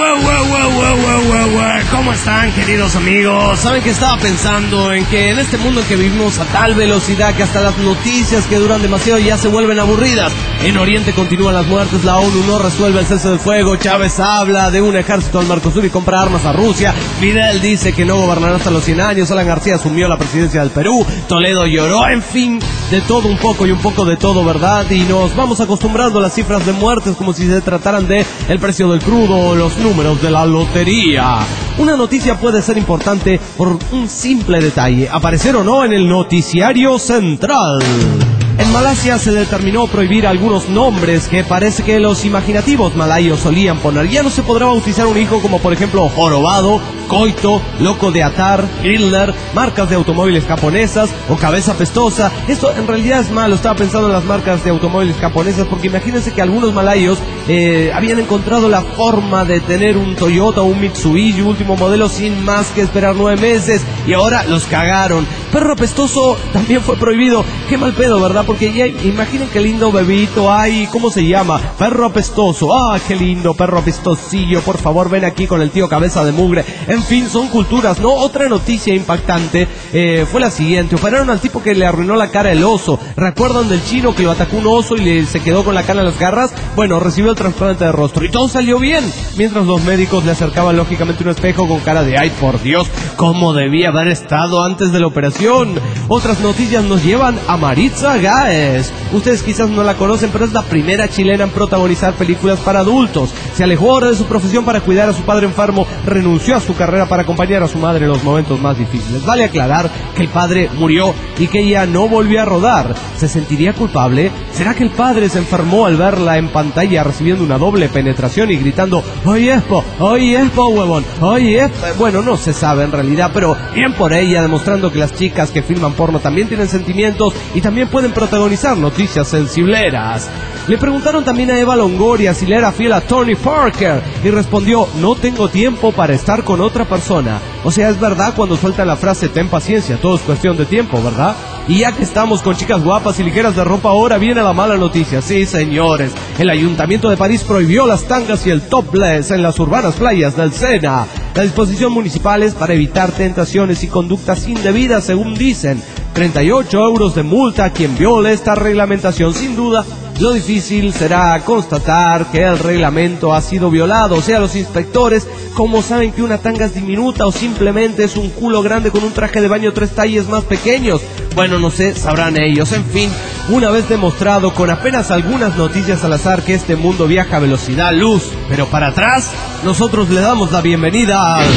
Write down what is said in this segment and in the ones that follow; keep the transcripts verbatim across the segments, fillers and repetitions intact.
wow, wow, wow, wow, wow, wow, wow. ¿Cómo están, queridos amigos? Saben que estaba pensando en que en este mundo en que vivimos a tal velocidad que hasta las noticias que duran demasiado ya se vuelven aburridas. En Oriente continúan las muertes, la ONU no resuelve el cese del fuego, Chávez habla de un ejército al Mercosur y compra armas a Rusia, Fidel dice que no gobernará hasta los cien años, Alan García asumió la presidencia del Perú, Toledo lloró, en fin, de todo un poco y un poco de todo, ¿verdad? Y nos vamos acostumbrando a las cifras de muertes como si se trataran de el precio del crudo o los números de la lotería. Una noticia puede ser importante por un simple detalle, aparecer o no en el noticiario central. En Malasia se determinó prohibir algunos nombres que parece que los imaginativos malayos solían poner. Ya no se podrá bautizar un hijo como por ejemplo Jorobado, Coito, Loco de Atar, Griller, marcas de automóviles japonesas o Cabeza Pestosa. Esto en realidad es malo, estaba pensando en las marcas de automóviles japonesas porque imagínense que algunos malayos eh, habían encontrado la forma de tener un Toyota o un Mitsubishi último modelo sin más que esperar nueve meses y ahora los cagaron. Perro Pestoso también fue prohibido. Qué mal pedo, ¿verdad? Porque ya imaginen qué lindo bebito hay, ¿cómo se llama? Perro Apestoso. Ah, qué lindo, perro apestosillo, por favor ven aquí con el tío Cabeza de Mugre. En fin, son culturas, ¿no? Otra noticia impactante eh, fue la siguiente. Operaron al tipo que le arruinó la cara el oso. ¿Recuerdan del chino que lo atacó un oso y le, se quedó con la cara en las garras? Bueno, recibió el trasplante de rostro y todo salió bien. Mientras los médicos le acercaban lógicamente un espejo con cara de ¡ay, por Dios! ¿Cómo debía haber estado antes de la operación? Otras noticias nos llevan a Maritza Gáez. Ustedes quizás no la conocen, pero es la primera chilena en protagonizar películas para adultos. Se alejó ahora de su profesión para cuidar a su padre enfermo, renunció a su carrera para acompañar a su madre en los momentos más difíciles. Vale aclarar que el padre murió y que ella no volvió a rodar. ¿Se sentiría culpable? ¿Será que el padre se enfermó al verla en pantalla recibiendo una doble penetración y gritando ¡Oye, Espo! ¡Oye, Espo, huevón! ¡Oye, Espo! Bueno, no se sabe en realidad, pero bien por ella, demostrando que las chicas que filman porno también tienen sentimientos y también pueden protagonizar noticias sensibleras. Le preguntaron también a Eva Longoria si le era fiel a Tony Parker y respondió, no tengo tiempo para estar con otra persona. O sea, es verdad cuando sueltan la frase ten paciencia, todo es cuestión de tiempo, ¿verdad? Y ya que estamos con chicas guapas y ligeras de ropa, ahora viene la mala noticia. Sí, señores, el Ayuntamiento de París prohibió las tangas y el topless en las urbanas playas del Sena. La disposición municipal es para evitar tentaciones y conductas indebidas, según dicen. treinta y ocho euros de multa a quien viole esta reglamentación. Sin duda, lo difícil será constatar que el reglamento ha sido violado. O sea, los inspectores, ¿cómo saben que una tanga es diminuta o simplemente es un culo grande con un traje de baño tres talles más pequeños? Bueno, no sé, sabrán ellos. En fin, una vez demostrado con apenas algunas noticias al azar que este mundo viaja a velocidad luz, pero para atrás, nosotros le damos la bienvenida al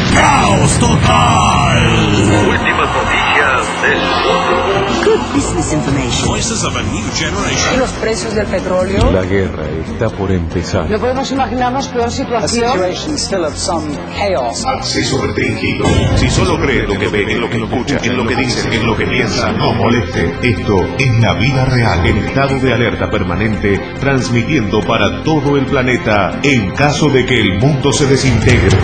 Caos Total. Últimas noticias del mundo. Good business information. Voices of a new generation. ¿Y los precios del petróleo? La guerra está por empezar. No podemos imaginarnos peor situación. Acceso restringido. Si solo cree lo que ve, en lo que escucha, en lo que dice, en lo que piensa, no moleste. Esto es la vida real. En estado de alerta permanente, transmitiendo para todo el planeta en caso de que el mundo se desintegre.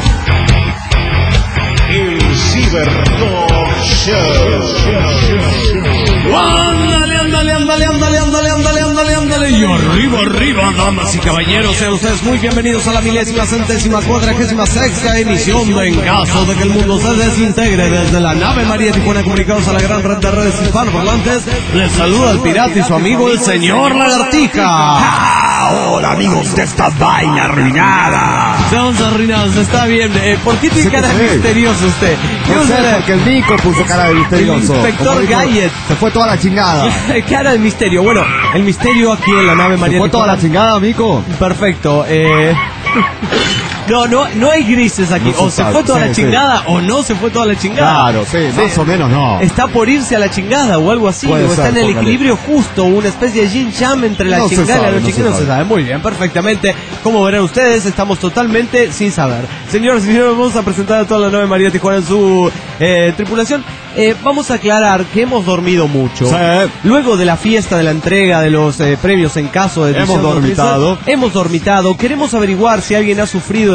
El Cibertalk Show. Ándale, ándale, ándale, ándale, ándale, ándale, ándale, ándale. Y arriba, arriba, damas y caballeros, sean ustedes muy bienvenidos a la milésima, centésima, cuadragésima sexta emisión de En Caso de que el Mundo se Desintegre. Desde la nave María Tijuana, comunicados a la gran red de redes hispanoparlantes, les saluda el pirata y su amigo el señor Lagartija. Hola amigos de esta vaina arruinada. Estamos arruinados, está bien. Eh, ¿Por qué tiene cara de misterioso usted? No sé, porque el Nico puso cara de misterioso. El inspector Gallet. Se fue toda la chingada. Cara de misterio. Bueno, el misterio aquí en la nave María Se fue toda la chingada, Mico. Perfecto. Eh... No, no, no hay grises aquí. No o se se fue toda sí, la sí. chingada o no se fue toda la chingada. Claro, sí, más o menos no. Está por irse a la chingada o algo así. Puede O está ser, en el póngale. equilibrio justo, una especie de yin yang entre la No se chingada y sabe, la no no se chingada. No se sabe. sabe. Muy bien, perfectamente. Como verán ustedes, estamos totalmente sin saber. Señoras y señores, vamos a presentar a toda la nave María Tijuana en su eh, tripulación. Eh, vamos a aclarar que hemos dormido mucho. Sí. Luego de la fiesta de la entrega de los eh, premios en caso de Hemos edición dormitado. Hemos dormitado. Queremos averiguar si alguien ha sufrido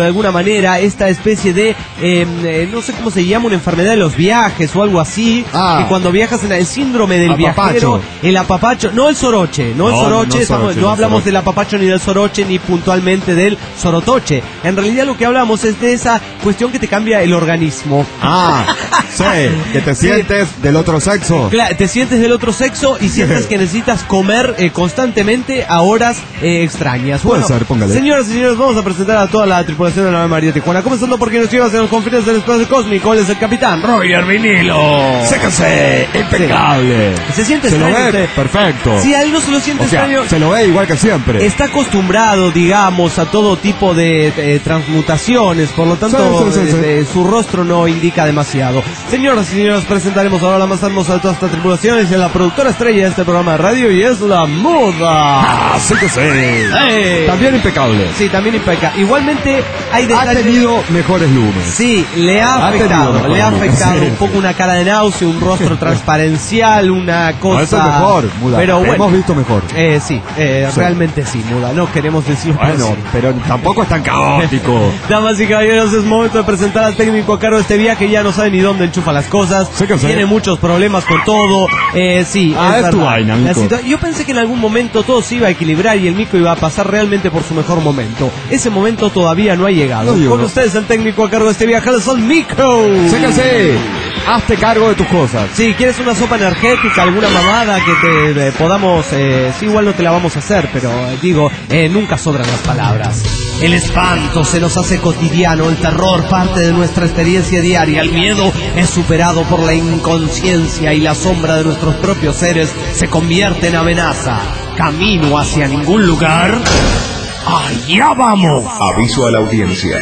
de alguna manera, esta especie de, eh, eh, no sé cómo se llama, una enfermedad de los viajes o algo así, Ah. que cuando viajas en el síndrome del Apapacho. viajero, el apapacho, no el soroche, no el No, soroche, no estamos- soroche, no no hablamos soroche. del apapacho ni del soroche ni puntualmente del sorotoche. En realidad lo que hablamos es de esa cuestión que te cambia el organismo. Ah, sí, que te Sí. sientes del otro sexo. Claro, te sientes del otro sexo y sientes que necesitas comer eh, constantemente a horas eh, extrañas. Puede ser, póngale. Señoras y señores, vamos a presentar a toda la tripulación de la nave María Tijuana. Comenzando porque nos llevas en los confines del espacio cósmico. Él es el capitán Roger Vinilo. Sécase, impecable. ¿Se siente Se lo extraño ve usted? perfecto. Si a él no se lo siente O sea, extraño, se lo ve igual que siempre. está acostumbrado, digamos, a todo tipo de eh, transmutaciones, por lo tanto, Sí, sí, sí, sí. eh, su rostro no indica demasiado. Señoras y señores, presentaremos ahora la más hermosa de todas estas tripulaciones, y la productora estrella de este programa de radio, y es la Muda. Ah, sécase. ¡Ey! También impecable. Sí, también impeca. Igualmente, hay Ha detalles... tenido mejores lunes. Sí, le ha Ha afectado, tenido le ha mejor afectado lunes. un poco una cara de náusea, un rostro transparencial, una cosa... No, eso es mejor, Muda. Pero bueno, Hemos visto mejor. Eh, sí, eh, Sí. realmente sí, Muda, no queremos decirlo Bueno, así. pero tampoco es tan caótico. Damas y caballeros, es momento de presentar al técnico a cargo de este viaje. Ya no sabe ni dónde enchufa las cosas. Sí que sí. Tiene muchos problemas con todo. Eh, sí, Ah, es tu verdad. vaina, La Nico. situa- Yo pensé que en algún momento todo se iba a equilibrar y el Mico iba a pasar realmente por su mejor momento. Ese momento todavía no ha llegado. No llegó. Con ustedes el técnico a cargo de este viaje, es el Mico. Sécase. Hazte cargo de tus cosas. Si quieres una sopa energética, alguna mamada que te eh, podamos... Eh, sí, igual no te la vamos a hacer, pero eh, digo, eh, nunca sobran las palabras. El espanto se nos hace cotidiano, el terror parte de nuestra experiencia diaria, el miedo es superado por la inconsciencia y la sombra de nuestros propios seres se convierte en amenaza. Camino hacia ningún lugar. ¡Allá vamos! Aviso a la audiencia.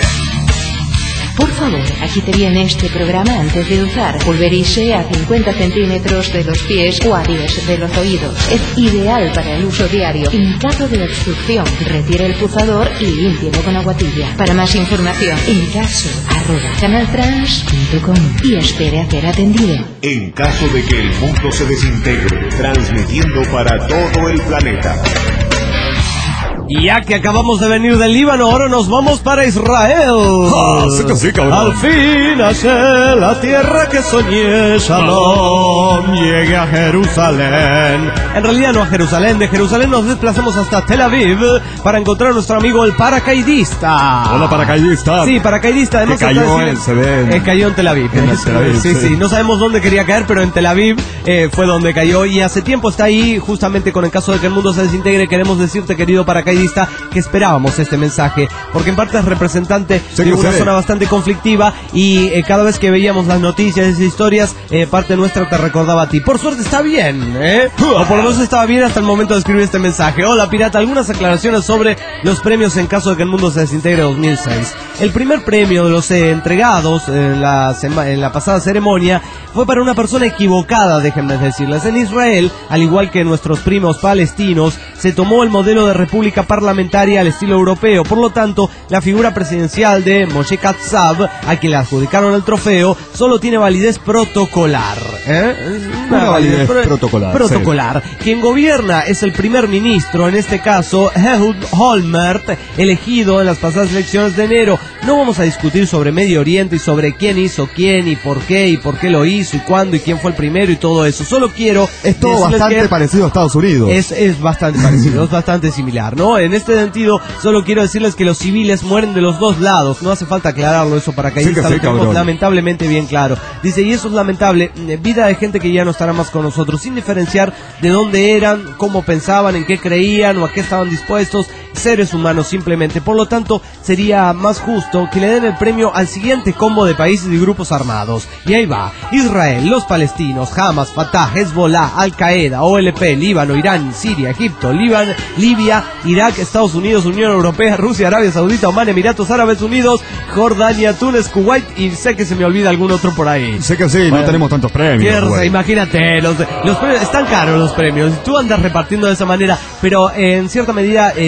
Por favor, aquí te viene este programa antes de usar. Pulverice a cincuenta centímetros de los pies o a diez de los oídos. Es ideal para el uso diario. En caso de obstrucción, retire el pulsador y límpielo con agua tibia. Para más información, en caso, arroba canaltrans punto com y espere a ser atendido. En caso de que el mundo se desintegre, transmitiendo para todo el planeta. Y ya que acabamos de venir del Líbano, ahora nos vamos para Israel. Ah, sí que sí, cabrón. Al fin hacia la tierra que soñé, Shalom, llegué a Jerusalén. En realidad no a Jerusalén, de Jerusalén nos desplazamos hasta Tel Aviv para encontrar a nuestro amigo el paracaidista. Hola, paracaidista. Sí, paracaidista. Además Que cayó está en- se ve en- eh, cayó en Tel Aviv. en el Tel Aviv, sí, sí, sí. no sabemos dónde quería caer, pero en Tel Aviv eh, fue donde cayó. Y hace tiempo está ahí, justamente con el caso de que el mundo se desintegre. Queremos decirte, querido paracaidista, que esperábamos este mensaje, porque en parte es representante Sí, de que una sé. zona bastante conflictiva y eh, cada vez que veíamos las noticias y historias, eh, parte nuestra te recordaba a ti. Por suerte está bien, ¿eh? O por lo menos estaba bien hasta el momento de escribir este mensaje. Hola, pirata, algunas aclaraciones sobre los premios en caso de que el mundo se desintegre dos mil seis. El primer premio de los eh, entregados en la, sema- en la pasada ceremonia fue para una persona equivocada, déjenme decirles. En Israel, al igual que nuestros primos palestinos, se tomó el modelo de república parlamentaria al estilo europeo. Por lo tanto, la figura presidencial de Moshe Katsav, a quien le adjudicaron el trofeo, solo tiene validez protocolar. ¿eh? Es Una validez protocolar, Protocolar. Quien gobierna es el primer ministro, en este caso, Ehud Olmert, elegido en las pasadas elecciones de enero. No vamos a discutir sobre Medio Oriente y sobre quién hizo quién y por qué y por qué lo hizo y cuándo y quién fue el primero y todo eso. Solo quiero Es todo decirles bastante que parecido a Estados Unidos. es, es bastante parecido, es bastante similar, ¿no? En este sentido, solo quiero decirles que los civiles mueren de los dos lados. No hace falta aclararlo eso para que Sí que sí, lo tenemos cabrón. lamentablemente bien claro. Dice, y eso es lamentable, eh, vida de gente que ya no estará más con nosotros, sin diferenciar de dónde eran, cómo pensaban, en qué creían o a qué estaban dispuestos, seres humanos simplemente. Por lo tanto, sería más justo que le den el premio al siguiente combo de países y grupos armados. Y ahí va: Israel, los palestinos, Hamas, Fatah, Hezbollah, Al-Qaeda, O L P, Líbano, Irán, Siria, Egipto, Líbano, Libia, Irak, Estados Unidos, Unión Europea, Rusia, Arabia Saudita, Oman, Emiratos Árabes Unidos, Jordania, Túnez, Kuwait, y sé que se me olvida algún otro por ahí. Sé que sí, Bueno, no tenemos tantos premios. Tierra, güey. imagínate, los, los premios, están caros los premios, tú andas repartiendo de esa manera, pero eh, en cierta medida eh, tienes mucha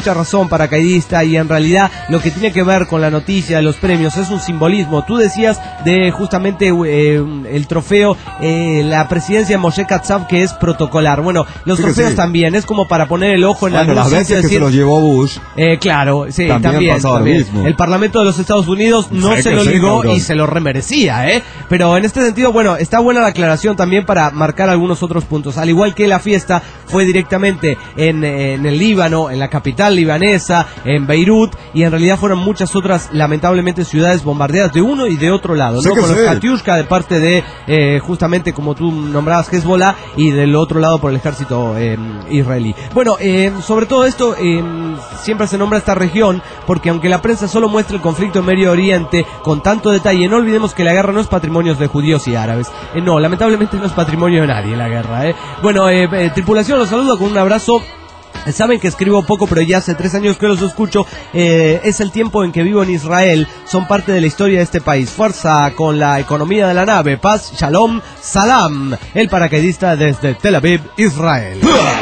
mucha razón, paracaidista, y en realidad lo que tiene que ver con la noticia de los premios es un simbolismo. Tú decías de justamente eh, el trofeo, eh, la presidencia de Moshe Katsav, que es protocolar. Bueno, los sí trofeos sí. también, es como para poner el ojo en bueno, la las veces que decir, se los llevó Bush. Eh, claro, sí, también, también, pasaba también. lo mismo. El Parlamento de los Estados Unidos no Sí, se que lo sí, ligó cabrón. y se lo remerecía, ¿eh? Pero en este sentido, bueno, está buena la aclaración también para marcar algunos otros puntos. Al igual que la fiesta fue directamente en, en el Líbano, en la capital libanesa, en Beirut, y en realidad fueron muchas otras, lamentablemente, ciudades bombardeadas de uno y de otro lado, Sí ¿no? que Con sí. los Katyushka de parte de, eh, justamente como tú nombrabas, Hezbollah, y del otro lado por el ejército eh, israelí. Bueno, eh, sobre todo esto, eh, siempre se nombra esta región, porque aunque la prensa solo muestra el conflicto en Medio Oriente con tanto detalle, no olvidemos que la guerra no es patrimonio de judíos y árabes. Eh, no, lamentablemente no es patrimonio de nadie la guerra, ¿eh? Bueno, eh, eh, tripulación, los saludo con un abrazo. Saben que escribo poco, pero ya hace tres años que los escucho. Eh, es el tiempo en que vivo en Israel. Son parte de la historia de este país. Fuerza con la economía de la nave. Paz, shalom, salam. El paracaidista desde Tel Aviv, Israel.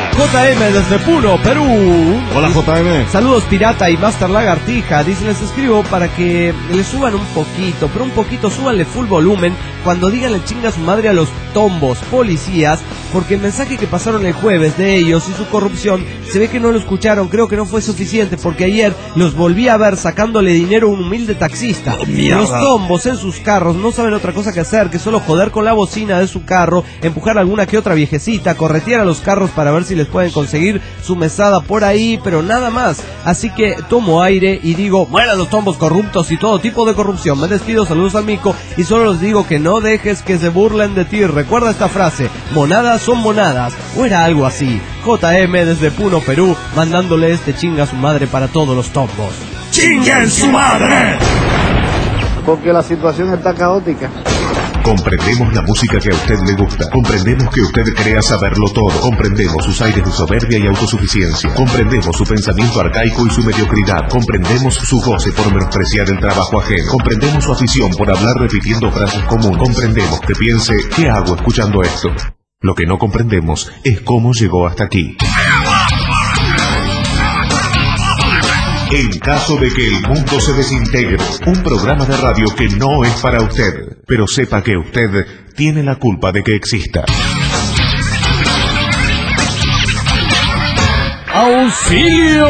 J M desde Puno, Perú. Hola J M. Saludos Pirata y Master Lagartija. Dicen, les escribo para que le suban un poquito, pero un poquito, súbanle full volumen cuando digan le chinga su madre a los tombos, policías, porque el mensaje que pasaron el jueves de ellos y su corrupción, se ve que no lo escucharon. Creo que no fue suficiente, porque ayer los volví a ver sacándole dinero a un humilde taxista. Los tombos en sus carros no saben otra cosa que hacer que solo joder con la bocina de su carro, empujar a alguna que otra viejecita, corretear a los carros para ver si les pueden conseguir su mesada por ahí, pero nada más. Así que tomo aire y digo, mueran los tombos corruptos y todo tipo de corrupción. Me despido, saludos al Mico, y solo les digo que no dejes que se burlen de ti. Recuerda esta frase, monadas son monadas, o era algo así. J M desde Puno, Perú, mandándole este chinga a su madre para todos los tombos. ¡Chinguen su madre! Porque la situación está caótica. Comprendemos la música que a usted le gusta. Comprendemos que usted crea saberlo todo. Comprendemos sus aires de soberbia y autosuficiencia. Comprendemos su pensamiento arcaico y su mediocridad. Comprendemos su goce por menospreciar el trabajo ajeno. Comprendemos su afición por hablar repitiendo frases comunes. Comprendemos que piense, ¿qué hago escuchando esto? Lo que no comprendemos es cómo llegó hasta aquí. En caso de que el mundo se desintegre, un programa de radio que no es para usted, pero sepa que usted tiene la culpa de que exista. ¡Auxilio!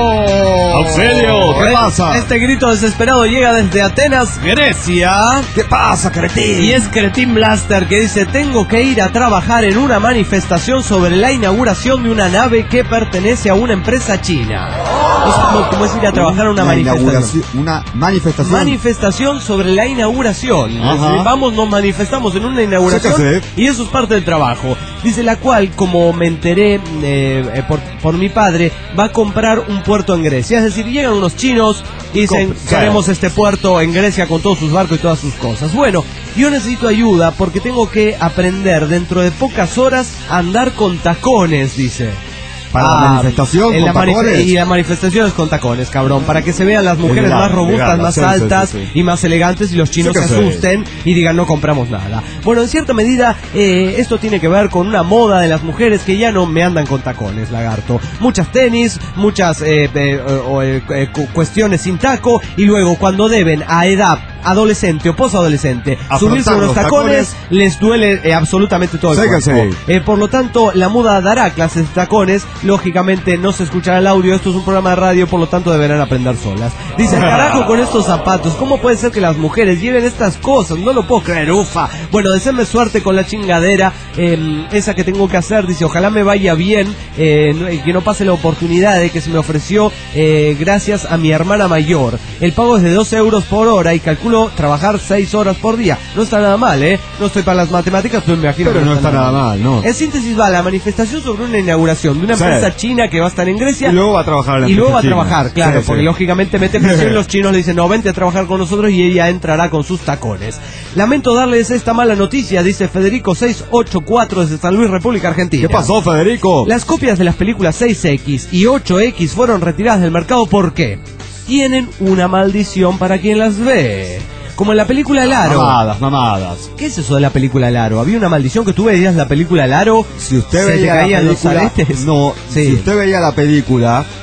¡Auxilio! ¿Qué pasa? Este grito desesperado llega desde Atenas, Grecia. ¿Qué pasa, cretín? Y es Cretín Blaster, que dice, tengo que ir a trabajar en una manifestación sobre la inauguración de una nave que pertenece a una empresa china. Es como, como es ir a trabajar a una, una manifestación. Una manifestación. Manifestación sobre la inauguración. Ajá. Es decir, vamos, nos manifestamos en una inauguración, Sí que sí. y eso es parte del trabajo. Dice, la cual, como me enteré eh, eh, por, por mi padre, va a comprar un puerto en Grecia. Es decir, llegan unos chinos y dicen, Comp- queremos este puerto en Grecia con todos sus barcos y todas sus cosas. Bueno, yo necesito ayuda porque tengo que aprender dentro de pocas horas a andar con tacones, dice. Para la manifestación en con la manif- tacones. Y la manifestación es con tacones, cabrón, para que se vean las mujeres Legal, más robustas, legal, más sí, sí, altas sí, sí. y más elegantes, y los chinos Sí que se sí. asusten y digan no compramos nada. Bueno, en cierta medida eh, esto tiene que ver con una moda de las mujeres que ya no me andan con tacones, lagarto. Muchas tenis, muchas eh, eh, o, eh, eh, cu- cuestiones sin taco, y luego cuando deben a edad adolescente o posadolescente subirse Afrontar unos los tacones, tacones, les duele eh, absolutamente todo el Sí que cuerpo. sí. Eh, por lo tanto, la moda dará clases de tacones. Lógicamente no se escuchará el audio, esto es un programa de radio, por lo tanto deberán aprender solas. Dice, carajo con estos zapatos, ¿cómo puede ser que las mujeres lleven estas cosas? No lo puedo creer, ufa. Bueno, deseenme suerte con la chingadera, eh, esa que tengo que hacer. Dice, ojalá me vaya bien, eh, no- que no pase la oportunidad de que se me ofreció eh, gracias a mi hermana mayor. El pago es de dos euros por hora y calculo trabajar seis horas por día. No está nada mal, ¿eh? No estoy para las matemáticas, pero me imagino Pero que no está nada mal, ¿no? En síntesis va la manifestación sobre una inauguración de una Sí. empresa china que va a estar en Grecia. Y luego va a trabajar en la Y luego va a empresa china. trabajar, claro, Sí, porque sí. lógicamente mete presión y los chinos le dicen, no, vente a trabajar con nosotros, y ella entrará con sus tacones. Lamento darles esta mala noticia, dice Federico seiscientos ochenta y cuatro desde San Luis, República Argentina. ¿Qué pasó, Federico? Las copias de las películas seis equis y ocho equis fueron retiradas del mercado porque tienen una maldición para quien las ve. Como en la película El Aro. Mamadas, mamadas. ¿Qué es eso de la película El Aro? ¿Había una maldición que tú veías la película El Aro? Si usted ¿Se te veía la caían los película, aretes? no, Sí. si usted veía la película,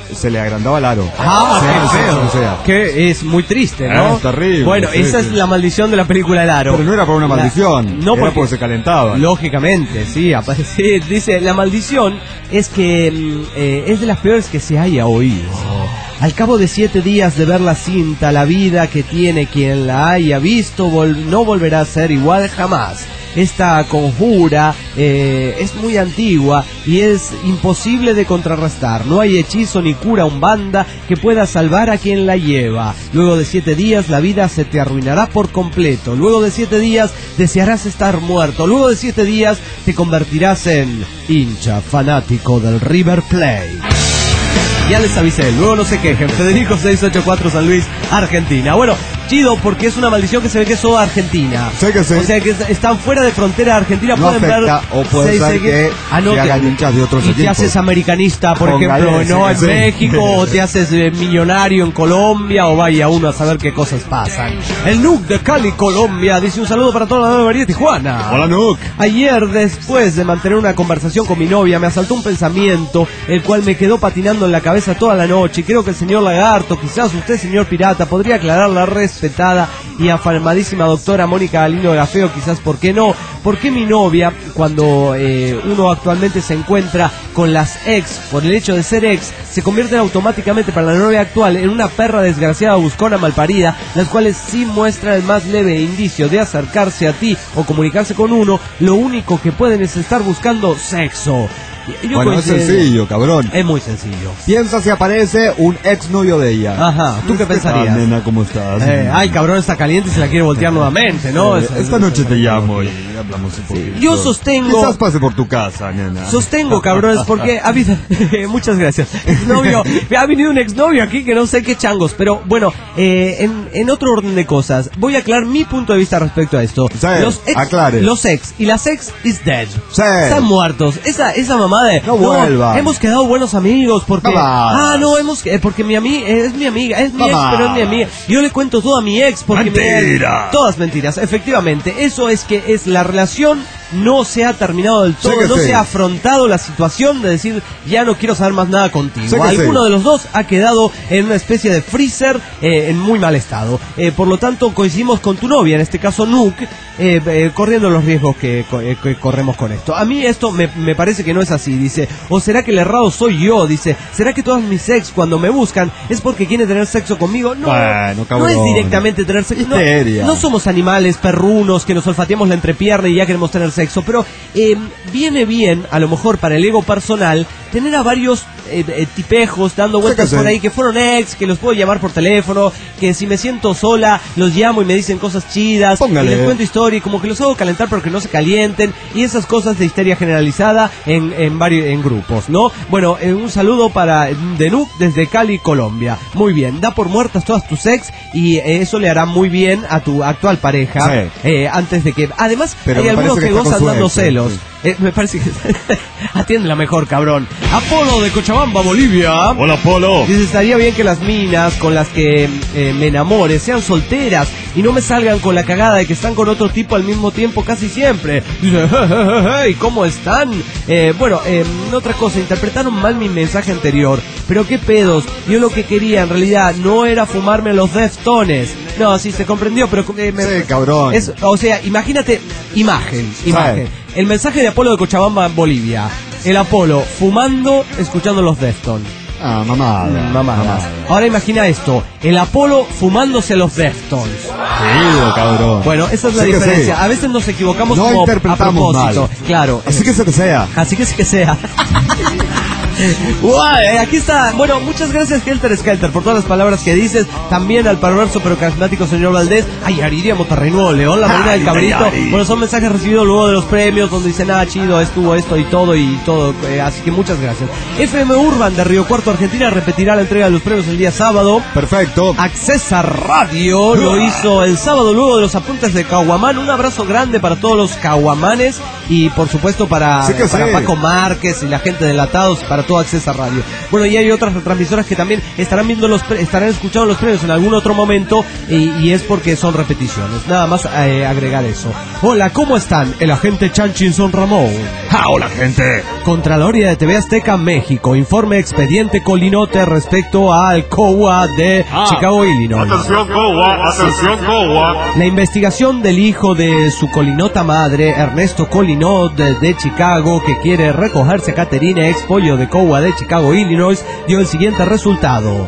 se le agrandaba el aro. Ah, sea, qué feo. sea, sea. Que es muy triste, ¿no? Es terrible. Bueno, sí, esa sí. es la maldición de la película El Aro. Pero no era por una La- maldición. No, era porque, porque se calentaba. lógicamente, sí, aparece, sí, dice, la maldición es que mm, eh, es de las peores que se haya oído. Al cabo de siete días de ver la cinta, la vida que tiene quien la haya visto vol- no volverá a ser igual jamás. Esta conjura eh, es muy antigua y es imposible de contrarrestar. No hay hechizo ni cura umbanda que pueda salvar a quien la lleva. Luego de siete días la vida se te arruinará por completo. Luego de siete días desearás estar muerto. Luego de siete días te convertirás en hincha fanático del River Plate. Ya les avisé, luego no se quejen. Federico seiscientos ochenta y cuatro, San Luis, Argentina. Bueno, chido, porque es una maldición que se ve que es toda Argentina. Sé que sí. O sea que es- están fuera de frontera de Argentina, No pueden afecta, ver. o puede se- ser se- que anoten. se hagan hinchas de otros Y te equipos. haces americanista, por Póngale, ejemplo, sí no que en sí. México, o te haces eh, millonario en Colombia, o vaya uno a saber qué cosas pasan. El Nuc de Cali, Colombia, dice un saludo para toda la nueva María de Tijuana. Hola, Nuc. Ayer, después de mantener una conversación con mi novia, me asaltó un pensamiento, el cual me quedó patinando en la cabeza toda la noche. Y creo que el señor Lagarto, quizás usted, señor Pirata, podría aclarar la respetada y afamadísima doctora Mónica Galindo Gafeo, quizás, ¿por qué no? ¿Por qué mi novia, cuando eh, uno actualmente se encuentra con las ex, por el hecho de ser ex, se convierten automáticamente para la novia actual en una perra desgraciada, buscona, malparida, las cuales sí muestran el más leve indicio de acercarse a ti o comunicarse con uno, lo único que pueden es estar buscando sexo? Yo Bueno, es coincido. sencillo, cabrón. Es muy sencillo. Piensa si aparece un exnovio de ella. Ajá, ¿tú qué pensarías? Ah, nena, ¿cómo estás? Eh, ay, cabrón, está caliente y se la quiere voltear nuevamente, ¿no? Eh, Es- Esta noche te llamo y hablamos un poquito. Yo sostengo- Quizás pase por tu casa, nena. Sostengo, cabrones, porque ha habido... Muchas gracias. Exnovio, ha venido un exnovio aquí que no sé qué changos, pero bueno, eh, en, en otro orden de cosas, voy a aclarar mi punto de vista respecto a esto. Sí, los ex, aclare. los ex y las ex is dead. Sí. Están muertos. Esa esa mamá de... No vuelvan. hemos quedado buenos amigos porque... Mamá. Ah, no, hemos... eh, porque mi amiga... Es mi amiga, es mi ex, Mamá. pero es mi amiga. Yo le cuento todo a mi ex porque... mi ex- Mentira. todas mentiras, efectivamente. Eso es que es la relación... no se ha terminado del todo, Sí que no sí. se ha afrontado la situación de decir ya no quiero saber más nada contigo. Sí que Alguno sí. de los dos ha quedado en una especie de freezer eh, en muy mal estado. Eh, por lo tanto coincidimos con tu novia, en este caso Nuc, eh, eh, corriendo los riesgos que, co- eh, que corremos con esto. A mí esto me, me parece que no es así, dice. O será que el errado soy yo, dice. ¿Será que todas mis ex cuando me buscan es porque quieren tener sexo conmigo? No, Bueno, no cabrón. es directamente tener sexo. No, Histeria. no somos animales perrunos que nos olfateamos la entrepierna y ya queremos tener sexo, pero eh, viene bien, a lo mejor para el ego personal, tener a varios eh, eh, tipejos dando vueltas Sí que por sí. ahí que fueron ex, que los puedo llamar por teléfono, que si me siento sola los llamo y me dicen cosas chidas, Póngale. y les cuento historia y como que los hago calentar pero que no se calienten y esas cosas de histeria generalizada en, en varios en grupos, ¿no? Bueno, eh, un saludo para Denuk desde Cali, Colombia. Muy bien, da por muertas todas tus ex y eh, eso le hará muy bien a tu actual pareja. Sí. eh, antes de que... Además, Pero hay me algunos parece que que está con gozan su dando ex, celos. sí. Eh, me parece que... Atiéndela mejor, cabrón. Apolo de Cochabamba, Bolivia. Hola, Polo. Dice, estaría bien que las minas con las que eh, me enamore sean solteras y no me salgan con la cagada de que están con otro tipo al mismo tiempo casi siempre. Dice, ¿y cómo están? Eh, bueno, eh, otra cosa, interpretaron mal mi mensaje anterior, pero qué pedos. Yo lo que quería en realidad no era fumarme los Deftones. No, sí, se comprendió, pero... eh, me- Sí, cabrón. es, o sea, imagínate, imagen, imagen. El mensaje de Apolo de Cochabamba, Bolivia. El Apolo fumando, escuchando los Deftones. Ah, mamada. Mm, mamadas. Ahora imagina esto, el Apolo fumándose los Deftones. Querido, cabrón. Bueno, esa es la Sí que diferencia. sí. A veces nos equivocamos No como a interpretamos propósito. mal. Claro. Así que se te sea. Así que sí que sea. Guay, eh, aquí está. Bueno, muchas gracias Helter Skelter por todas las palabras que dices. También al perverso pero carismático señor Valdés. Ay, Ariria Monterrey-Nuevo León, la Marina del Ay, Cabrito. ay, ay. Bueno, son mensajes recibidos luego de los premios donde dicen, ah, chido, estuvo esto y todo y todo. eh, así que muchas gracias. F M Urban de Río Cuarto, Argentina, repetirá la entrega de los premios el día sábado. Perfecto. Accesa Radio lo hizo el sábado luego de los apuntes de Caguamán. Un abrazo grande para todos los caguamanes y por supuesto para, Sí que para sí. Paco Márquez y la gente de Enlatados, para toda Accesa Radio. Bueno, y hay otras retransmisoras que también estarán viendo los pre- estarán escuchando los premios en algún otro momento y, y es porque son repeticiones. Nada más eh, agregar eso. Hola, ¿cómo están? El agente Chanchinson Ramón. Ah, hola, gente. Contraloría de T V Azteca México. Informe expediente Colinote respecto al C O A de Ah. Chicago, Illinois. Atención, Cowa, atención, Cowa. La investigación del hijo de su colinota madre, Ernesto Colinot de, de Chicago, que quiere recogerse a Caterina, ex pollo de C O A de Chicago, Illinois, dio el siguiente resultado.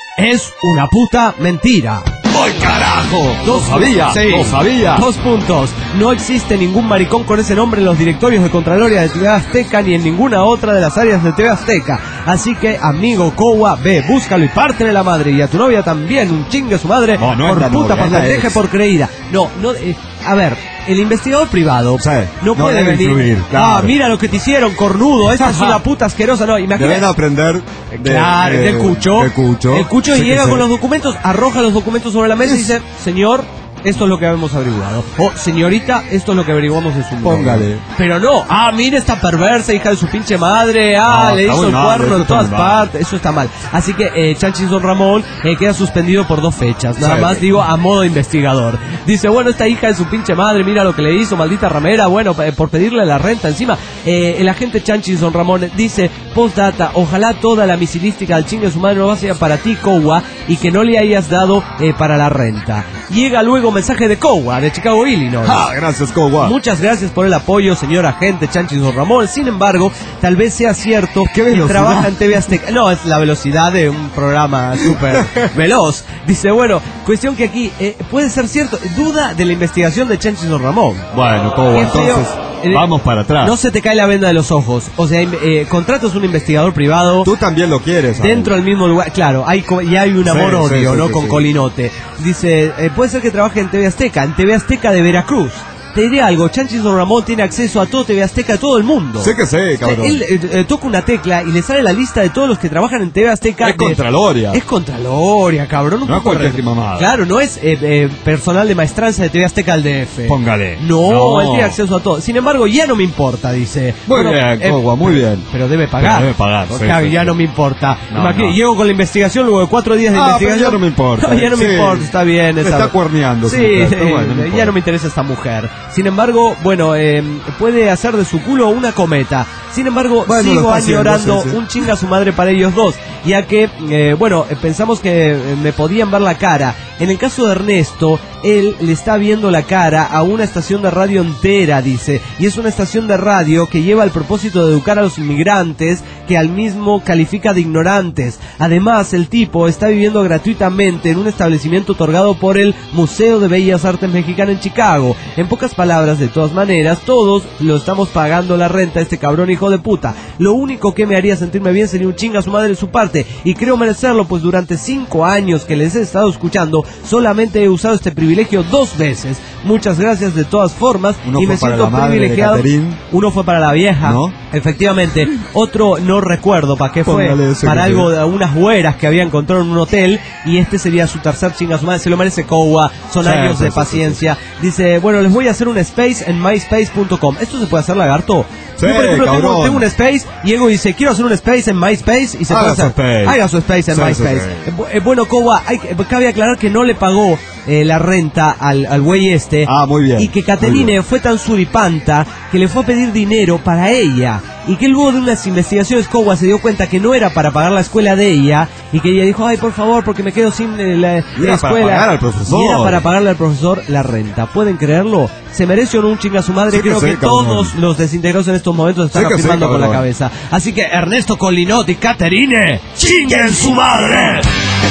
Es una puta mentira. ¡Ay, carajo! Dos, ¡Lo sabía! sí. ¡Lo sabía! Dos puntos. No existe ningún maricón con ese nombre en los directorios de Contraloría de T V Azteca ni en ninguna otra de las áreas de T V Azteca. Así que, amigo Cowa, ve, búscalo y pártele la madre. Y a tu novia también, un chingue a su madre, No, no es por la puta, novia, es por la deje ex. por creída. No, no, eh, a ver, el investigador privado Sí, no no puede debe venir. influir, claro. Ah, mira lo que te hicieron, cornudo. Esta es una puta asquerosa. No, imagínate. Deben aprender de, Claro, de- del cucho. del cucho. El cucho Sí, llega que con se- los documentos, arroja los documentos sobre la mesa y dice, señor, esto es lo que hemos averiguado. O, señorita, esto es lo que averiguamos de su novio. Póngale. Pero no, ah, mire esta perversa hija de su pinche madre, ah, No, le está hizo muy el mal, cuerno eso en está todas muy mal. partes. Eso está mal. Así que eh, Chanchinson Ramón eh, queda suspendido por dos fechas. Nada Sí. más digo a modo investigador. Dice, bueno, esta hija de su pinche madre, mira lo que le hizo, maldita ramera, bueno, eh, por pedirle la renta encima. Eh, el agente Chanchinson Ramón dice, postdata, ojalá toda la misilística del chingue de su madre no vaya para ti, Cowa, y que no le hayas dado eh, para la renta. Llega luego mensaje de Cowa, de Chicago, Illinois. Ah, gracias, Cowa. Muchas gracias por el apoyo, señor agente Chanchinson Ramón. Sin embargo, tal vez sea cierto ¿Qué que velocidad? trabaja en T V Azteca. No, es la velocidad de un programa súper veloz. Dice, bueno, cuestión que aquí eh, puede ser cierto. Duda de la investigación de Chanchinson Ramón. Bueno, Cowa, Qué feo. entonces Eh, vamos para atrás. No se te cae la venda de los ojos. O sea, eh, contratas un investigador privado. Tú también lo quieres. ¿sabes? Dentro del mismo lugar, claro, hay co- y hay un Sí, amor-odio, sí, sí, ¿no? sí, Con sí. Colinote. Dice, eh, puede ser que trabaje en T V Azteca, en T V Azteca de Veracruz. Te diré algo, Chanchinson Ramón tiene acceso a todo T V Azteca de todo el mundo. Sé que sé, cabrón. Él eh, eh, toca una tecla y le sale la lista de todos los que trabajan en T V Azteca. Es de- Contraloria. Es Contraloria, cabrón. un No es poco cualquier re- mamada. Claro, no es eh, eh, personal de maestranza de T V Azteca del D F. Póngale. No, No. él tiene acceso a todo. Sin embargo, ya no me importa, dice. Muy bien, Cowa, muy bien. Pero debe pagar. Pero debe pagar, sí, Claro, sí, ya sí. no me importa. No, Imagínate, no. llego con la investigación luego de cuatro días de Ah, pero investigación. ya no me importa. No, ya no me Sí. importa, está bien. Me está cuerneando, Sí, sí, pero sí, bueno, no ya importa. no me interesa esta mujer. Sin embargo, bueno, eh, puede hacer de su culo una cometa. Sin embargo, Bueno, lo sigo está haciendo, añorando sí, sí. un chinga a su madre para ellos dos, ya que, eh, bueno, eh, pensamos que eh, me podían ver la cara. En el caso de Ernesto, él le está viendo la cara a una estación de radio entera, dice, y es una estación de radio que lleva el propósito de educar a los inmigrantes, que al mismo califica de ignorantes. Además, el tipo está viviendo gratuitamente en un establecimiento otorgado por el Museo de Bellas Artes Mexicana en Chicago. En pocas palabras, de todas maneras, todos lo estamos pagando la renta a este cabrón hijo de puta. Lo único que me haría sentirme bien sería un chinga a su madre de su parte, y creo merecerlo, pues durante cinco años que les he estado escuchando, solamente he usado este privilegio dos veces. Muchas gracias de todas formas. Uno y fue me para siento la madre de privilegiado. Caterín. Uno fue para la vieja, ¿No? efectivamente. Otro no recuerdo para qué fue. Póngale ese Para que algo te- de unas güeras que había encontrado en un hotel. Y este sería su tercer chinga a su madre. Se lo merece Cowa. Son Sí, años sí, de sí, paciencia. Dice, bueno, les voy a hacer un space en my space punto com. ¿Esto se puede hacer, lagarto? Sí, Yo, por ejemplo, tengo, cabrón. tengo un space y Ego dice, quiero hacer un space en MySpace y se Haga puede su hacer. space. Haga su space en Sí, sí, MySpace. sí. Eh, bu- eh, bueno, Cowa, hay que- cabe aclarar que no le pagó eh, la renta al, al güey este. Ah, muy bien. Y que Muy Caterine bien. fue tan suripanta que le fue a pedir dinero para ella. Y que luego de unas investigaciones Cowa se dio cuenta que no era para pagar la escuela de ella. Y que ella dijo, ay, por favor, porque me quedo sin eh, la, Y la era para escuela. pagar al profesor. Y era para pagarle al profesor la renta. ¿Pueden creerlo? ¿Se merece o no un chinga a su madre? Sí que Creo sí, que cabrón. todos los desintegrados en estos momentos están Sí que sí, afirmando con la cabrón. cabeza. Así que Ernesto Colinotti y Caterine, ¡Chinguen su madre!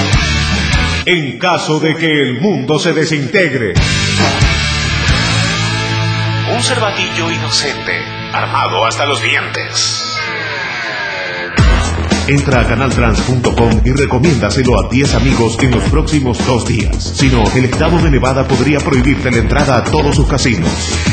En caso de que el mundo se desintegre, Un cervatillo inocente, armado hasta los dientes. entra a canal trans punto com y recomiéndaselo a diez amigos en los próximos dos días. Si no, el estado de Nevada podría prohibirte la entrada a todos sus casinos.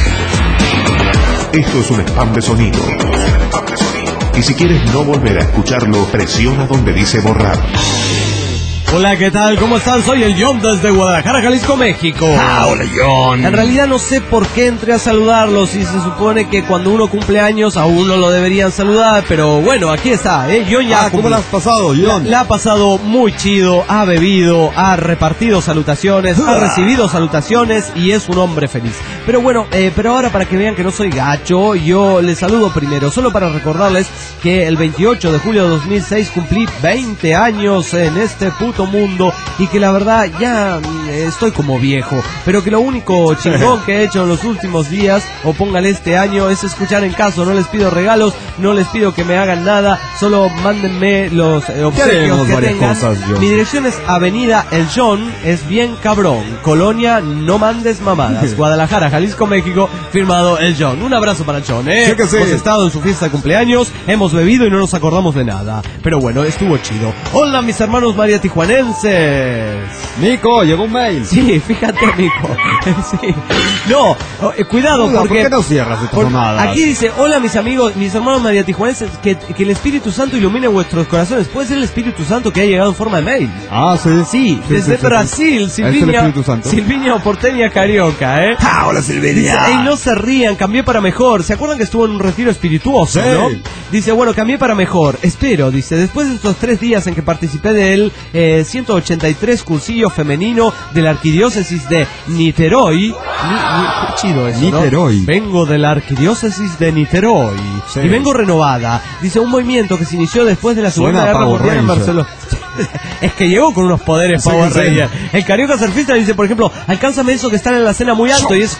Esto es un spam de sonido. Y si quieres no volver a escucharlo, presiona donde dice borrar. Hola, ¿qué tal? ¿Cómo están? Soy el John desde Guadalajara, Jalisco, México. Ah, hola, John. En realidad no sé por qué entré a saludarlos y se supone que cuando uno cumple años a uno lo deberían saludar, pero bueno, aquí está, ¿eh? John ya ah, ¿cómo la has pasado, John? La, la ha pasado muy chido, ha bebido, ha repartido salutaciones, ha recibido salutaciones y es un hombre feliz. Pero bueno, eh, pero ahora para que vean que no soy gacho, yo les saludo primero, solo para recordarles que el veintiocho de julio de dos mil seis cumplí veinte años en este puto mundo y que la verdad ya eh, estoy como viejo, pero que lo único chingón que he hecho en los últimos días, o póngale este año, es escuchar en caso. No les pido regalos, no les pido que me hagan nada, solo mándenme los eh, obsequios que tengan. Cosas, Mi dirección es Avenida El John, es bien cabrón, Colonia No Mandes Mamadas, Guadalajara, Jalisco, México, firmado El John. Un abrazo para el John, ¿eh? Sí que sí. Hemos estado en su fiesta de cumpleaños, hemos bebido y no nos acordamos de nada, pero bueno, estuvo chido. Hola mis hermanos María Tijuanenses. Nico, llegó un mail. Sí, fíjate, Nico. Sí. No, eh, cuidado, Duda, porque... ¿por qué no cierras estas por, mamadas? Aquí dice, hola mis amigos, mis hermanos María Tijuanenses, que, que el Espíritu Santo ilumine vuestros corazones. Puede ser el Espíritu Santo que ha llegado en forma de mail. Ah, sí. Sí, sí desde sí, sí, Brasil, sí. ¿Es el Espíritu Santo? Silviña Porteña Carioca, ¿eh? Ah, hola, Silviña. Dice, ey, no se rían, cambié para mejor. ¿Se acuerdan que estuvo en un retiro espirituoso, sí. no? Dice, bueno, cambié para mejor. Espero, dice, después de estos tres días en que participé del eh, ciento ochenta y tres cursillo femenino de la arquidiócesis de Niterói. Ni, ni, qué chido eso, Niterói. ¿no? Vengo de la arquidiócesis de Niterói. Sí. Y vengo renovada. Dice, un movimiento que se inició después de la Segunda Suena Guerra Power Mundial en Ranger. Barcelona. Es que llegó con unos poderes Sí, Power sí. Ranger. El carioca surfista dice, por ejemplo, alcánzame eso que están en la escena muy alto y es...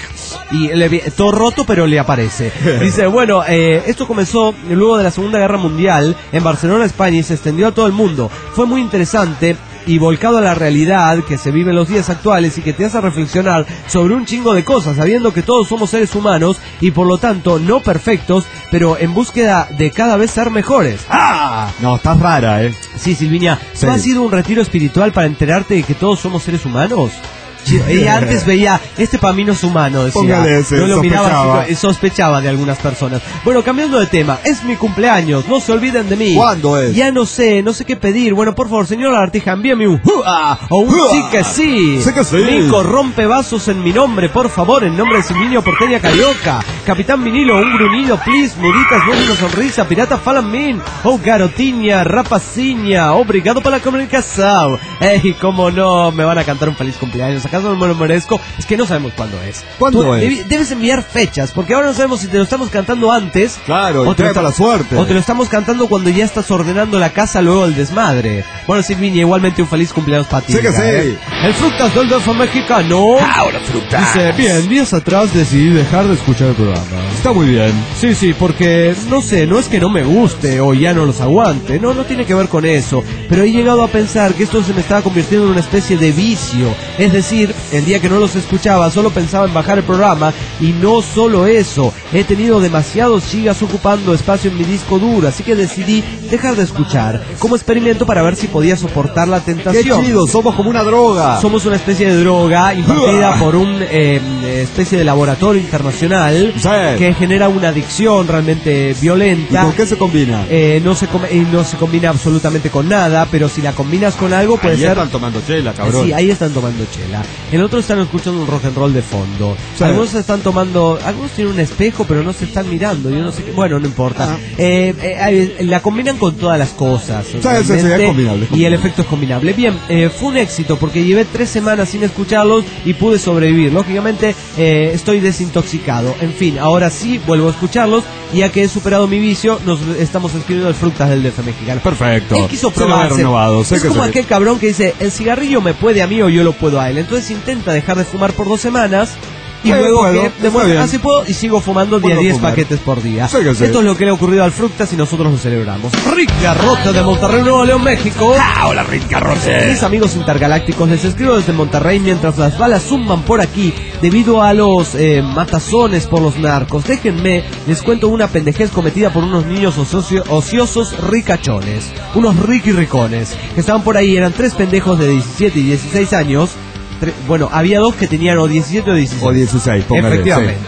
Y le, todo roto, pero le aparece. Dice, bueno, eh, esto comenzó luego de la Segunda Guerra Mundial en Barcelona, España, y se extendió a todo el mundo. Fue muy interesante y volcado a la realidad que se vive en los días actuales y que te hace reflexionar sobre un chingo de cosas, sabiendo que todos somos seres humanos y por lo tanto no perfectos, pero en búsqueda de cada vez ser mejores. ¡Ah! No, estás rara, ¿eh? Sí, Silviña, Sí. ¿tú has sido un retiro espiritual para enterarte de que todos somos seres humanos? Ella antes veía, este para mí no es humano, decía. Póngale ese, no lo miraba sospechaba. así, sospechaba de algunas personas. Bueno, cambiando de tema, es mi cumpleaños, no se olviden de mí. ¿Cuándo es? Ya no sé, no sé qué pedir. Bueno, por favor, señor Lagartija, envíame un ¡hua! O un ¡hua! sí que sí. Sí que sí. Nico, rompe vasos en mi nombre, por favor, en nombre de Silviño Porteña Carioca. Capitán Vinilo, un grunido, please. Muditas, no una sonrisa. Pirata Falamin. Oh, garotinha, rapacinha. Obrigado por la comunicación. Ey, cómo no, me van a cantar un feliz cumpleaños. ¿Acaso no me lo merezco? Es que no sabemos cuándo es. ¿Cuándo Tú es? debi- Debes enviar fechas, porque ahora no sabemos si te lo estamos cantando antes. Claro, o y te, lo trae la suerte. o te lo estamos cantando cuando ya estás ordenando la casa luego del desmadre. Bueno, Silviña, igualmente un feliz cumpleaños para ti. Sí que hija, sí. ¿eh? El Fructas del D F mexicano. Ah, hola, Fructas. Dice, bien, días atrás decidí dejar de escuchar el programa. Está muy bien. Sí, sí, porque, no sé, no es que no me guste o ya no los aguante, no, no tiene que ver con eso, pero he llegado a pensar que esto se me estaba convirtiendo en una especie de vicio, es decir, el día que no los escuchaba solo pensaba en bajar el programa y no solo eso, he tenido demasiados gigas ocupando espacio en mi disco duro, así que decidí dejar de escuchar, como experimento para ver si podía soportar la Qué tentación. chido, somos como una droga. Somos una especie de droga impartida por un eh, especie de laboratorio internacional Sí. que genera una adicción realmente ¿Y violenta. con qué se combina? Eh, no se com- eh, no se combina absolutamente con nada, pero si la combinas con algo puede Ahí ser. están tomando chela, cabrón. Sí, ahí están tomando chela. En otros están escuchando un rock and roll de fondo. Sí. Algunos están tomando, algunos tienen un espejo, pero no se están mirando. Yo no sé qué. Bueno, no importa. Ah. Eh, eh, eh, la combinan con todas las cosas. sí, sí, realmente, es combinable, es y el combinable. efecto es combinable. Bien, eh, fue un éxito porque llevé tres semanas sin escucharlos y pude sobrevivir. Lógicamente, eh, estoy desintoxicado. En fin, ahora sí vuelvo a escucharlos. Y ya que he superado mi vicio, nos estamos escribiendo el Fructas del D F mexicano. Perfecto. Él quiso Se lo he probarse. renovado, sé Es que como sé. aquel cabrón que dice, el cigarrillo me puede a mí o yo lo puedo a él. Entonces intenta dejar de fumar por dos semanas y Eh, luego puedo, que está demuestra, bien. así puedo y sigo fumando día Puedo diez fumar. paquetes por día. Sí que sí. Esto es lo que le ha ocurrido al Fructas y nosotros lo celebramos. Rick Garrote de Monterrey, Nuevo León, México. Ah, hola, Rick Garrote. Mis amigos intergalácticos, les escribo desde Monterrey mientras las balas zumban por aquí debido a los eh, matazones por los narcos. Déjenme, les cuento una pendejez cometida por unos niños ocio- ociosos ricachones, unos riqui ricones, que estaban por ahí, eran tres pendejos de diecisiete y dieciséis años. Tre- Bueno, había dos que tenían o diecisiete o dieciséis. O dieciséis, póngale, Efectivamente.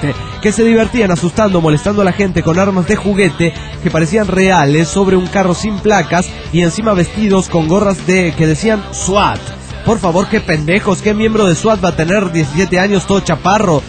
que se divertían asustando, molestando a la gente con armas de juguete que parecían reales sobre un carro sin placas y encima vestidos con gorras de que decían SWAT. Por favor, qué pendejos, qué miembro de SWAT va a tener diecisiete años todo chaparro.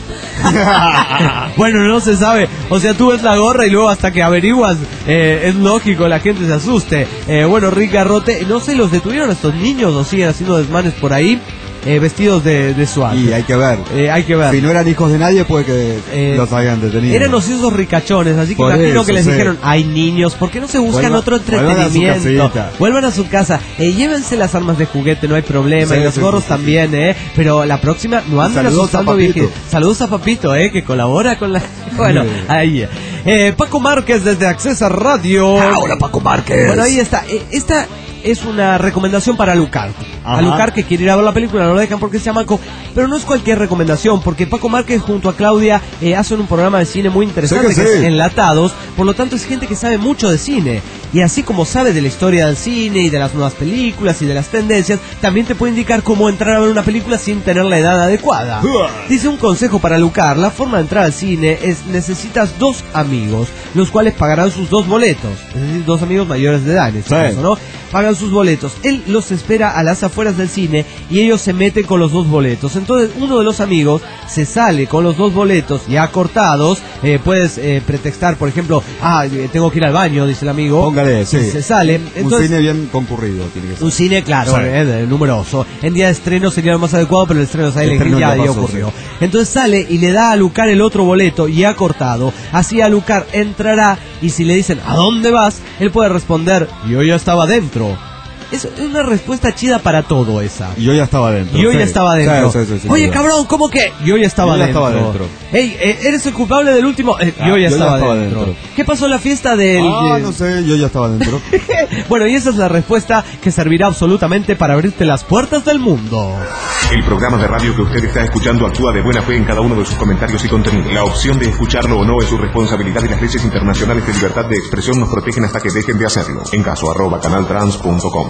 Bueno, no se sabe. O sea, tú ves la gorra y luego hasta que averiguas, eh, es lógico, la gente se asuste. Eh, bueno, Rick Garrote, no sé, ¿los detuvieron a estos niños o siguen haciendo desmanes por ahí? Eh, vestidos de, de SWAT. Y hay que ver. Eh, hay que ver. Si no eran hijos de nadie, puede que eh, los hayan detenido. Eran ociosos ricachones, así que por imagino eso, que les sí. dijeron, ay niños, ¿por qué no se buscan Vuelva, otro entretenimiento? Vuelvan a su, vuelvan a su casa, eh, llévense las armas de juguete, no hay problema, sí, y los sí, gorros sí, sí, también, sí. eh. Pero la próxima no anden asustando viejitos. Saludos a Papito, eh, que colabora con la... Bueno, ahí. Eh, Paco Márquez desde Accesa Radio. Ahora Paco Márquez. Bueno, ahí está. Eh, esta es una recomendación para Lucar. Ajá. A Lucar que quiere ir a ver la película, no lo dejan porque es chamaco. Pero no es cualquier recomendación, porque Paco Márquez junto a Claudia eh, hacen un programa de cine muy interesante Sí que, que es sí. Enlatados. Por lo tanto es gente que sabe mucho de cine. Y así como sabe de la historia del cine y de las nuevas películas y de las tendencias, también te puede indicar cómo entrar a ver una película sin tener la edad adecuada. Dice un consejo para Lucar: la forma de entrar al cine es necesitas dos amigos, los cuales pagarán sus dos boletos. Es decir, dos amigos mayores de edad en este Sí. caso, ¿no? Pagan sus boletos. Él los espera a las afueras del cine y ellos se meten con los dos boletos. Entonces uno de los amigos se sale con los dos boletos ya cortados. Eh, puedes eh, pretextar, por ejemplo, ah, eh, tengo que ir al baño, dice el amigo. Póngale, sí. Y se sale. Entonces, un cine bien concurrido tiene que ser. un cine, claro, Sí. eh, de- numeroso. En día de estreno sería lo más adecuado, pero el estreno de Silent Estreno Hill ya, ya ya pasó, ocurrió. sí. Entonces sale y le da a Lucar el otro boleto ya cortado. Así a Lucar entrará y si le dicen ¿a dónde vas? Él puede responder yo ya estaba dentro. Es una respuesta chida para todo esa. Yo ya estaba dentro. Yo sí. ya estaba dentro. Sí, sí, sí, sí, Oye, sí. cabrón, ¿cómo que? Yo ya estaba Yo ya dentro. estaba dentro. Ey, eh, ¿eres el culpable del último? Eh, Ah, yo ya yo ya estaba, estaba dentro. dentro. ¿Qué pasó en la fiesta del...? Ah, de- no sé, yo ya estaba dentro. Bueno, y esa es la respuesta que servirá absolutamente para abrirte las puertas del mundo. El programa de radio que usted está escuchando actúa de buena fe en cada uno de sus comentarios y contenidos. La opción de escucharlo o no es su responsabilidad y las leyes internacionales de libertad de expresión nos protegen hasta que dejen de hacerlo. En caso arroba canaltrans punto com.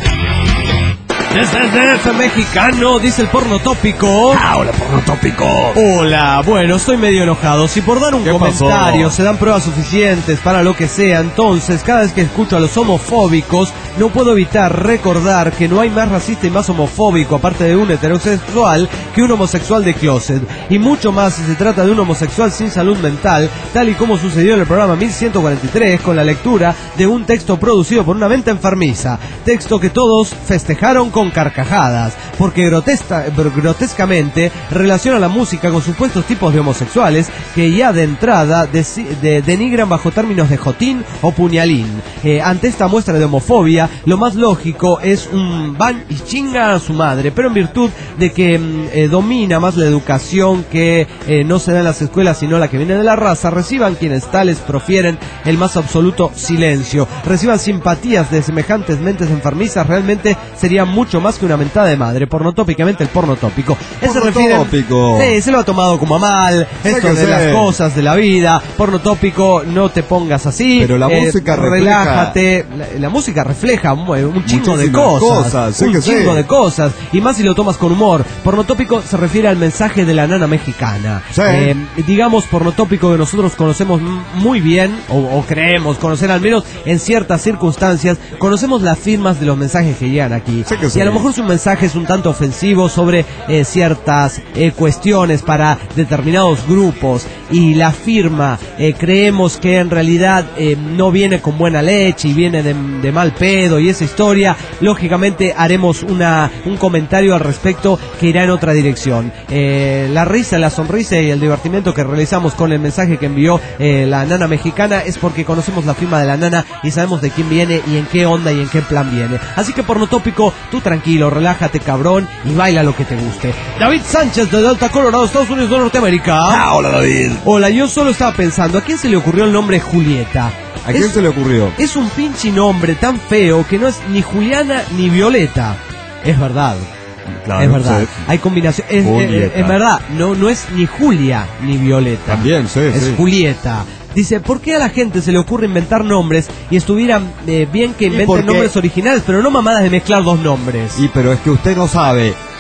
Desde el D F mexicano, dice el porno tópico. Ahora porno tópico. Hola, bueno, estoy medio enojado. Si por dar un ¿Qué comentario pasó? se dan pruebas suficientes para lo que sea, entonces cada vez que escucho a los homofóbicos, no puedo evitar recordar que no hay más racista y más homofóbico, aparte de un heterosexual, que un homosexual de closet. Y mucho más si se trata de un homosexual sin salud mental, tal y como sucedió en el programa mil ciento cuarenta y tres, con la lectura de un texto producido por una mente enfermiza. Texto que todos festejaron con carcajadas, porque grotesca, grotescamente relaciona la música con supuestos tipos de homosexuales que ya de entrada deci- de- denigran bajo términos de jotín o puñalín. Eh, ante esta muestra de homofobia, lo más lógico es un van y chinga a su madre, pero en virtud de que mm, eh, domina más la educación que eh, no se da en las escuelas sino la que viene de la raza, reciban quienes tales profieren el más absoluto silencio, reciban simpatías de semejantes mentes enfermizas, realmente sería mucho más que una mentada de madre. Pornotópicamente el porno tópico. Él se refiere, Pornotópico. sí, se lo ha tomado como a mal, Sé esto que de sé. las cosas de la vida. Porno tópico, no te pongas así. Pero la música refleja- relájate. La, la música refleja un, un chingo de Muchísimas cosas, cosas, sé un que chingo sé. de cosas, y más si lo tomas con humor. Pornotópico se refiere al mensaje de la nana mexicana. Sí. Eh, digamos pornotópico que nosotros conocemos m- muy bien, o, o creemos conocer al menos en ciertas circunstancias, conocemos las firmas de los mensajes que llegan aquí. Sé que Y sí. a lo mejor su mensaje es un tanto ofensivo sobre eh, ciertas eh, cuestiones para determinados grupos, y la firma eh, creemos que en realidad eh, no viene con buena leche y viene de, de mal pedo y esa historia, lógicamente haremos una un comentario al respecto que irá en otra dirección. Eh, la risa, la sonrisa y el divertimiento que realizamos con el mensaje que envió eh, la nana mexicana es porque conocemos la firma de la nana y sabemos de quién viene y en qué onda y en qué plan viene. Así que pornotópico, tú tranquilo, relájate cabrón y baila lo que te guste. David Sánchez de Delta, Colorado, Estados Unidos de Norteamérica. Ah, hola David. Hola, yo solo estaba pensando, ¿a quién se le ocurrió el nombre Julieta? ¿A quién Es- se le ocurrió? Es un pinche nombre tan feo que no es ni Juliana ni Violeta. Es verdad. Claro, es verdad. sí. Hay combinación. Es, Julieta. es- es verdad. No, no es ni Julia ni Violeta. También, sí, Es sí. Julieta. Dice, ¿por qué a la gente se le ocurre inventar nombres y estuviera eh, bien que inventen porque- nombres originales, pero no mamadas de mezclar dos nombres? Y pero es que usted no sabe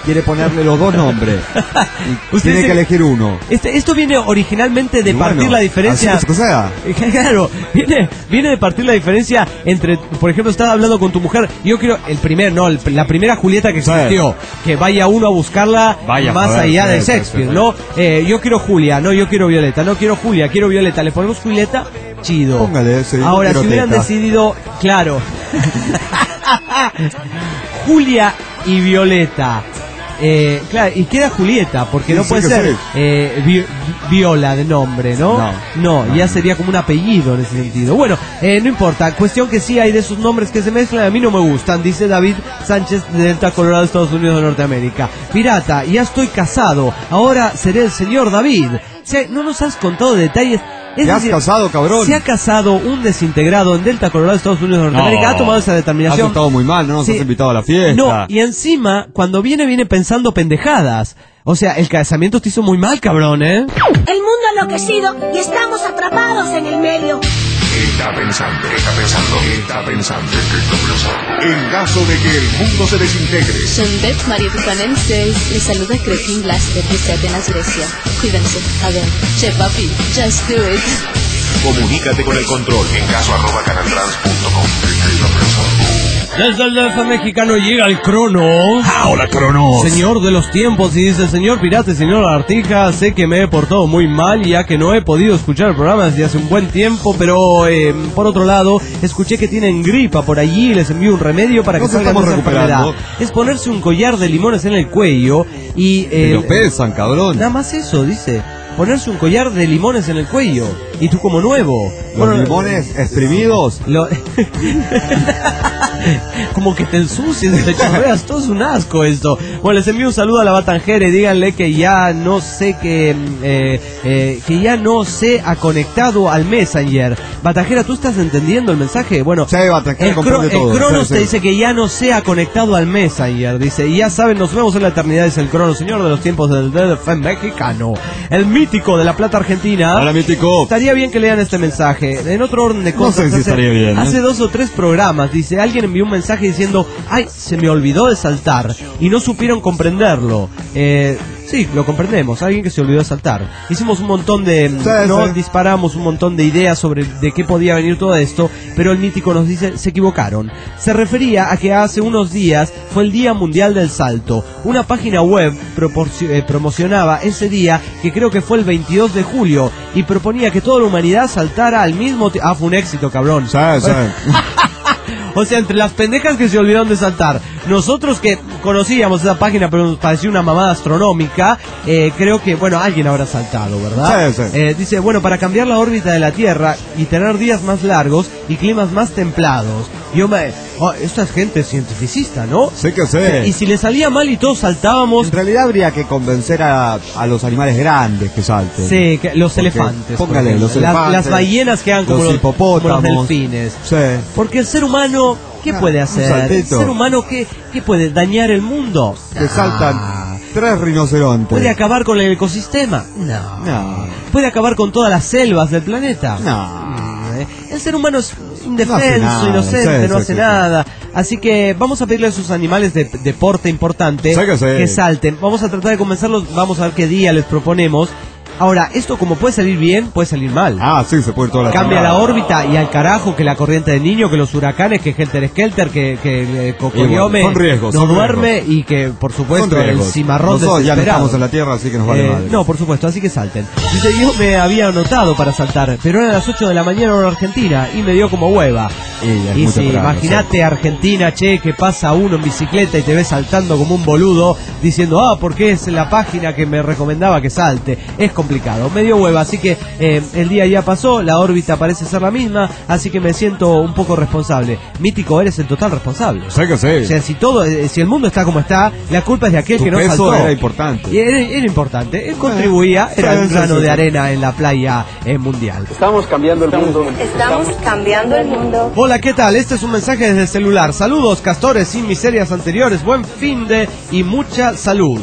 quiere ponerle los dos nombres. Y tiene se... que elegir uno. Este, esto viene originalmente de Y partir bueno, la diferencia. así que se sea. Claro, viene, viene de partir la diferencia entre, por ejemplo, estás hablando con tu mujer. Yo quiero el primer, no, el, la primera Julieta que existió. Sí. Que vaya uno a buscarla vaya, más joder, allá sí, de sí, Shakespeare, sí, sí. ¿no? Eh, yo quiero Julia, no, yo quiero Violeta, no quiero Julia, quiero Violeta. Le ponemos Julieta, chido. Póngale ese. Ahora, si hubieran teta. decidido, claro. Julia y Violeta. Eh, claro, y queda Julieta, porque sí, no sí puede ser sí. eh, vi, Viola de nombre, ¿no? No, no, no ya sería como un apellido en ese sentido. Bueno, eh, no importa, cuestión que sí hay de esos nombres que se mezclan, a mí no me gustan, dice David Sánchez de Delta, Colorado, Estados Unidos de Norteamérica. Pirata, ya estoy casado, ahora seré el señor David. O sea, no nos has contado detalles. Es ¿Te has decir, casado, cabrón? Se ha casado un desintegrado en Delta, Colorado, Estados Unidos de Norteamérica. No, ha tomado esa determinación. Has estado muy mal, no nos sí. has invitado a la fiesta. No, y encima, cuando viene, viene pensando pendejadas. O sea, el casamiento te hizo muy mal, cabrón, ¿eh? El mundo ha enloquecido y estamos atrapados en el medio. Está pensando, está pensando, está pensando, está pensando. En caso de que el mundo se desintegre. Sunbet Mario Bucanenses les saluda Cretin Blaster desde Atenas, Grecia. Cuídense, a ver, che papi, just do it. Comunícate con el control en caso arroba canaltrans punto com. Desde el D F mexicano llega el Cronos. ¡Hola, Cronos! Señor de los tiempos, y dice: señor pirata, señor Artija, sé que me he portado muy mal ya que no he podido escuchar el programa desde hace un buen tiempo, pero eh, por otro lado, escuché que tienen gripa por allí y les envío un remedio para que salgan de esa enfermedad. Es ponerse un collar de limones en el cuello y... Eh, Te lo pesan, cabrón. Nada más eso, dice. Ponerse un collar de limones en el cuello. Y tú como nuevo. Los bueno, limones exprimidos. Lo... como que te ensucias y te chorreas. Todo es un asco esto. Bueno, les envío un saludo a la Batanjera y díganle que ya no sé que eh, eh, que ya no se ha conectado al Messenger. Batanjera, ¿tú estás entendiendo el mensaje? Bueno, sí, Batanjera, el, cro- todo. el Cronos sí, te sí. dice que ya no se ha conectado al Messenger. Dice, y ya saben, nos vemos en la eternidad. Es el Cronos, señor de los tiempos del D F mexicano. El mítico de La Plata, Argentina. Hola, mítico. Estaría bien que lean este mensaje. En otro orden de cosas, no sé si hace, estaría bien, ¿eh? hace dos o tres programas, dice, alguien envió un mensaje diciendo, ay, se me olvidó de saltar, y no supieron comprenderlo. Eh, sí, lo comprendemos, alguien que se olvidó de saltar. Hicimos un montón de, sí, no sí. disparamos un montón de ideas sobre de qué podía venir todo esto, pero el mítico nos dice, se equivocaron. Se refería a que hace unos días fue el Día Mundial del Salto. Una página web proporcio- eh, promocionaba ese día, que creo que fue el veintidós de julio, y proponía que toda la humanidad saltara al mismo tiempo. Ah, fue un éxito, cabrón. Sí, sí. O sea, entre las pendejas que se olvidaron de saltar, nosotros que conocíamos esa página pero nos pareció una mamada astronómica, eh, creo que, bueno, alguien habrá saltado, ¿verdad? Sí, sí. Eh, dice, bueno, para cambiar la órbita de la Tierra y tener días más largos y climas más templados. Yo me... Oh, esta es gente cientificista, ¿no? Sé que sé. Y si le salía mal y todos saltábamos... En realidad habría que convencer a, a los animales grandes que salten. Sí, que los Porque, elefantes. Póngale, por los ejemplo. elefantes. Las, las ballenas que hagan como los los, hipopótamos. como los delfines. Sí. Porque el ser humano, ¿qué Ah, puede un hacer? El saltito. ser humano, ¿qué, qué puede? ¿Dañar el mundo? Que saltan Ah. tres rinocerontes. ¿Puede acabar con el ecosistema? No. No. ¿Puede acabar con todas las selvas del planeta? No. El ser humano es indefenso, No hace nada, inocente, sí, no sí, hace sí, nada. Así que vamos a pedirle a sus animales de deporte importante Sí que sí. que salten. Vamos a tratar de convencerlos, vamos a ver qué día les proponemos. Ahora, esto como puede salir bien, puede salir mal. Ah, sí, se puede ir toda la Cambia chingada. la órbita y al carajo que la corriente del niño, que los huracanes, que Helter Skelter, que, que eh, Cocoriome son riesgos, no son duerme y que, por supuesto, Son el riesgos. cimarrón Nosotros ya no desesperado. estamos en la Tierra, así que nos vale Eh, madre. no, por supuesto, así que salten. Dice, yo me había anotado para saltar, pero eran las ocho de la mañana en Argentina y me dio como hueva. Y, es Y muy sí, temprano, imagínate Argentina, che, que pasa uno en bicicleta y te ves saltando como un boludo, diciendo, ah, porque es la página que me recomendaba que salte. Es complicado, me dio hueva, así que eh, el día ya pasó, la órbita parece ser la misma, así que me siento un poco responsable. Mítico, eres el total responsable. Sí que sí. O sea, si todo, eh, si el mundo está como está, la culpa es de aquel Tu que no peso saltó. era importante. Y era, era importante, él contribuía, Sí, era un sí, grano sí, de sí. arena en la playa eh, mundial. Estamos cambiando el mundo. Estamos cambiando el mundo. Hola, ¿qué tal? Este es un mensaje desde el celular. Saludos, castores, sin miserias anteriores. Buen fin de y mucha salud.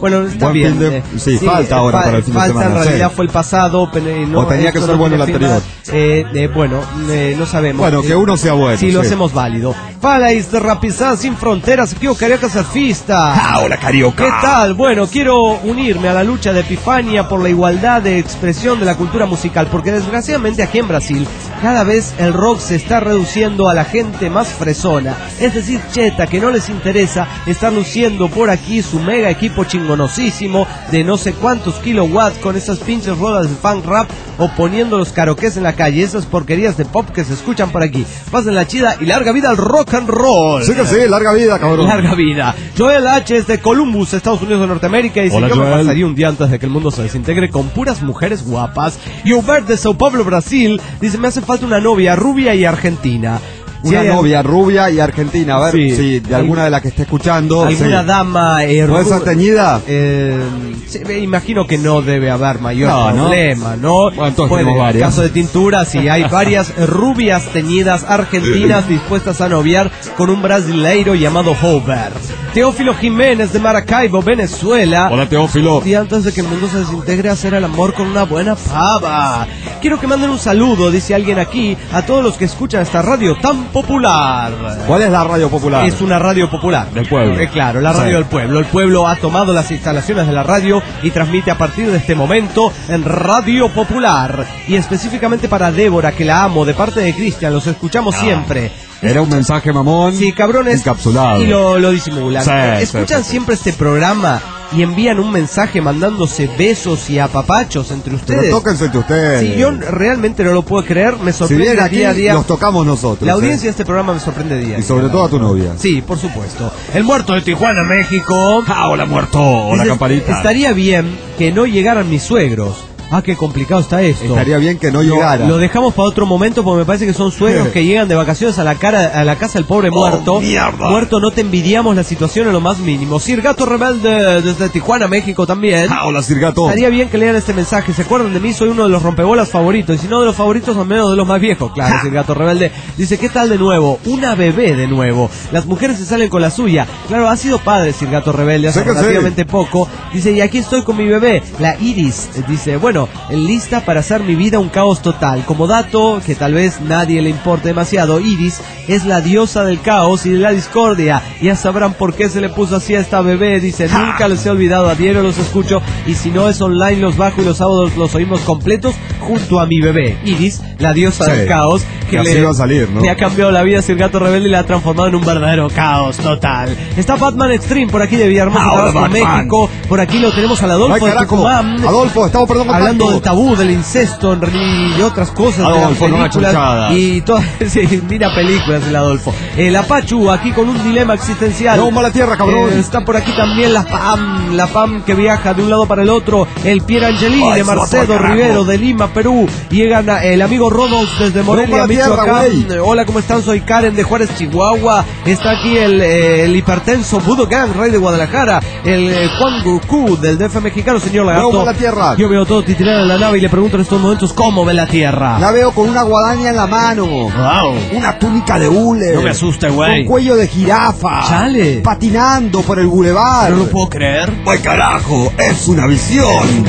Bueno, está Buen bien. fin de- eh, sí, falta ahora fa- para el fin de falta, semana, en realidad sí. fue el pasado, pero eh, no, O tenía que esto ser no bueno tiene el firma. anterior. Eh, eh, bueno, eh, no sabemos. Bueno, que Eh, uno sea bueno, Sí, lo sí. hacemos válido. País de Rapizán sin fronteras, aquí Carioca Surfista. Ah, hola, Carioca. ¿Qué tal? Bueno, quiero unirme a la lucha de Epifania por la igualdad de expresión de la cultura musical, porque desgraciadamente aquí en Brasil cada vez el rock se está reduciendo a la gente más fresona, es decir, cheta, que no les interesa estar luciendo por aquí su mega equipo chingonosísimo de no sé cuántos kilowatts con esas pinches rodas de funk rap o poniendo los karaokes en la calle, esas porquerías de pop que se escuchan por aquí. Pasen la chida y larga vida al rock and roll. Sí que sí, larga vida, cabrón. Larga vida. Joel H. es de Columbus, Estados Unidos de Norteamérica, y dice: Hola, yo me Joel. pasaría un día antes de que el mundo se desintegre con puras mujeres guapas. Y Hubert de Sao Paulo, Brasil, dice: me hace falta una novia rubia y argentina. Si Una hay novia rubia y argentina. A ver Sí. si de alguna de las que esté escuchando. alguna sí. dama eh, ¿Puede ru- ser teñida? Eh, sí, me imagino que no debe haber mayor No, ¿no? problema, ¿no? Bueno, entonces Puede, tenemos en varias. caso de tintura, si hay varias rubias teñidas argentinas dispuestas a noviar con un brasileiro llamado Hobert. Teófilo Jiménez de Maracaibo, Venezuela. Hola, Teófilo. Y antes de que el mundo se desintegre, hacer el amor con una buena pava. Quiero que manden un saludo, dice alguien aquí, a todos los que escuchan esta radio tan popular. ¿Cuál es la radio popular? Es una radio popular. Del pueblo. Eh, claro, la radio Sí. del pueblo. El pueblo ha tomado las instalaciones de la radio y transmite a partir de este momento en Radio Popular. Y específicamente para Débora, que la amo, de parte de Cristian, los escuchamos siempre. Era un mensaje mamón. Sí, cabrones. Encapsulado. Y lo, lo disimulan. Sí, Escuchan sí, sí. siempre este programa y envían un mensaje mandándose besos y apapachos entre ustedes. Pero tóquense entre ustedes. Sí, yo realmente no lo puedo creer. Me Si sorprende viene aquí, día a día. los tocamos nosotros. La ¿eh? audiencia de este programa me sorprende día a Y día. sobre todo a tu novia. Sí, por supuesto. El muerto de Tijuana, México. Ah, hola, muerto. Hola, Dice, campanita. estaría bien que no llegaran mis suegros. Ah, qué complicado está esto. Estaría bien que no Lo- llegara. Lo dejamos para otro momento porque me parece que son suegros Sí. que llegan de vacaciones a la cara a la casa del pobre muerto. mierda. Muerto, no te envidiamos la situación en lo más mínimo. Sir Gato Rebelde desde Tijuana, México también. Ah, hola, Sirgato. Estaría bien que lean este mensaje. ¿Se acuerdan de mí? Soy uno de los rompebolas favoritos. Y si no de los favoritos, al menos de los más viejos. Claro, Sir Gato Rebelde. Dice, ¿qué tal de nuevo? Una bebé de nuevo. Las mujeres se salen con la suya. Claro, ha sido padre Sir Gato Rebelde hace Sí que sí. relativamente poco. Dice, y aquí estoy con mi bebé, la Iris. Dice, bueno, lista para hacer mi vida un caos total. Como dato, que tal vez nadie le importe demasiado, Iris es la diosa del caos y de la discordia. Ya sabrán por qué se le puso así a esta bebé. Dice, nunca los he olvidado, a diario los escucho y si no es online los bajo y los sábados los oímos completos junto a mi bebé. Iris, la diosa Sí. del caos, que Que así le, va a salir, ¿no? le ha cambiado la vida a Sir Gato Rebelde y la ha transformado en un verdadero caos total. Está Batman Extreme por aquí de Villahermosa, Ah, hola, Tabasco, Batman. México. Por aquí lo tenemos al Adolfo Ay, de carajo. Tucumán. Adolfo, estamos perdiendo Hablando contacto. del tabú, del incesto en realidad, y otras cosas Adolfo, de no las hagas chanchadas. películas y todas, sí, mira películas el Adolfo. El Apachu aquí con un dilema existencial. No, mala tierra, cabrón. Eh, está por aquí también la Pam, la Pam que viaja de un lado para el otro. El Pierre Angelini Ay, de se va Marcedo todo al carajo. Rivero de Lima, Perú. Llegan a- el amigo Rodolfo desde Morelia, mala tierra, Michoacán. güey. Hola, ¿cómo están? Soy Karen de Juárez, Chihuahua. Está aquí el, eh, el hipertenso Budo Gang, rey de Guadalajara. El eh, Juan Goku del D F mexicano, señor Lagarto. No, mala tierra. Yo veo todo titirado en la nave y le pregunto en estos momentos cómo ve la Tierra. La veo con una guadaña en la mano. Wow. Una túnica de hule. No me asuste, güey. Con cuello de jirafa. Chale. Patinando por el bulevar. No lo puedo creer. ¡Ay, carajo! ¡Es una visión!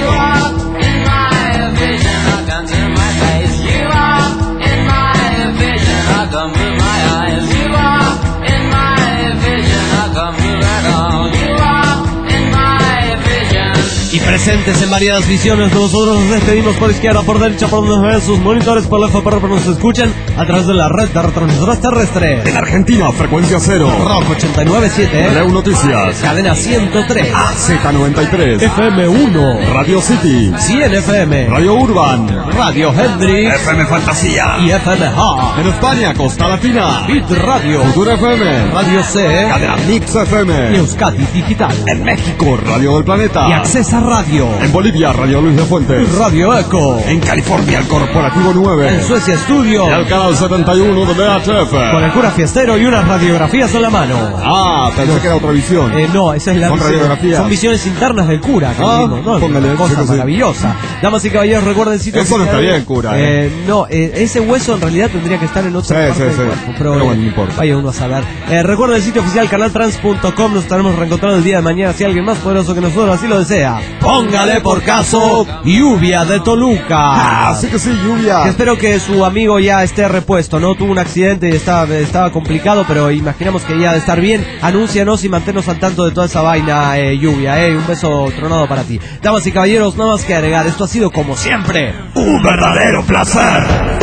Y presentes en variadas visiones, nosotros nos despedimos por izquierda, por derecha, por donde ven sus monitores, por la F P R, nos escuchan a través de la red de retransmisoras terrestres. En Argentina, frecuencia cero. Rock ochenta y nueve punto siete, Reu Noticias. Cadena ciento tres, A Z noventa y tres. F M uno, Radio City. cien F M, Radio Urban. Radio Hendrix F M Fantasía. y F M H, En España, Costa Latina. Bit Radio, Futura F M. Radio C, Cadena Mix F M. Euskadi Digital En México, Radio del Planeta. y Accesa Radio. Radio. En Bolivia, Radio Luis de Fuentes. Radio Eco. En California, el Corporativo nueve. En Suecia, Estudio. Y el canal setenta y uno de B H F. Con el cura fiestero y unas radiografías en la mano. Ah, pensé no. que era otra visión. Eh, no, esa es la Son visión. radiografías. Son visiones internas del cura. Que ah, vimos, ¿no? Póngale, cosa sí, maravillosa. Sí. Damas y caballeros, recuerden el sitio. Eso no está bien, cura. Eh, eh. No, eh, ese hueso en realidad tendría que estar en otra sí, parte sí, del sí. cuerpo. Pero, pero bueno, no importa. Vaya uno a saber. Eh, recuerden el sitio oficial canaltrans punto com. Nos estaremos reencontrando el día de mañana si alguien más poderoso que nosotros así lo desea. Póngale por caso Lluvia de Toluca. Ah, sí que sí, Lluvia. Que espero que su amigo ya esté repuesto, ¿no? Tuvo un accidente y estaba, estaba complicado, pero imaginamos que ya de estar bien. Anúncianos y manténnos al tanto de toda esa vaina, eh, Lluvia, eh. Un beso tronado para ti. Damas y caballeros, nada más que agregar. Esto ha sido como siempre un verdadero placer.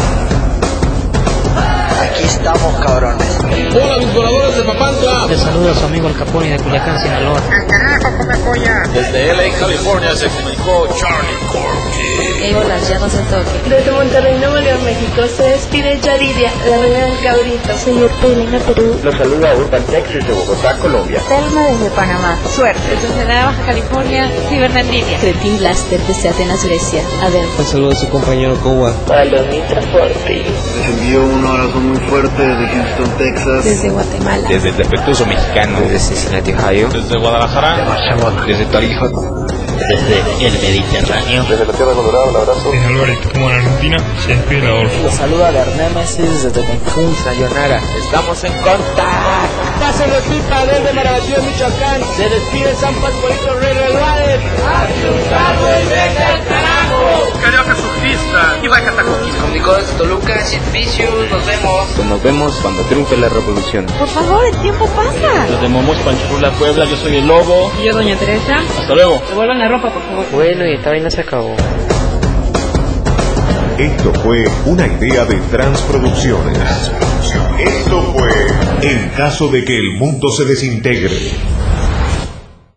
Aquí estamos, cabrones. Hola, mis voladores de Papantla. Les saluda su amigo el Capone de Culiacán, Sinaloa. ¡Al carajo, come polla! Desde L A, California, se comunicó Charlie Corky. Hey, hola, ya no se toque. Desde Monterrey, Nuevo León, México, se despide Yaridia, la reina del cabrito. Señor Pelena, Perú. Los saluda Urban Texas de Bogotá, Colombia. Telma desde Panamá. Suerte. Desde Ensenada, Baja California, Cibernatidia. Cretin Blaster desde Atenas, Grecia. Adel. Un saludo a su compañero Kowa. Palomita Forti. Les envío un abrazo muy fuerte desde Houston, Texas. Desde Guatemala. Desde el defectuoso mexicano. Desde Cincinnati, Ohio. Desde Guadalajara. Desde Tarija. Desde el Mediterráneo. Desde la Tierra Colorada, un abrazo. Desde Alvarito, como en Argentina, se despide Adolfo. Los saluda Bernémesis desde Cancún, Sayonara. Estamos en contacto. Pase Rosita desde Marabatío, Michoacán. Se despide San Pascualito Rey Rivales. ¡Asustado y vete al carajo! Carioca surfista y baja tacoquista. Comunicó desde Toluca, Sid Vicious, nos vemos. Pues nos vemos cuando triunfe la revolución. Por favor, el tiempo pasa. Desde Momos, Panchurula, Puebla, yo soy el Lobo. Y yo, Doña Teresa. Hasta luego. Devuelvan la ropa, por favor. Bueno, y esta vaina se acabó. Esto fue una idea de Transproducciones. Esto fue En caso de que el mundo se desintegre.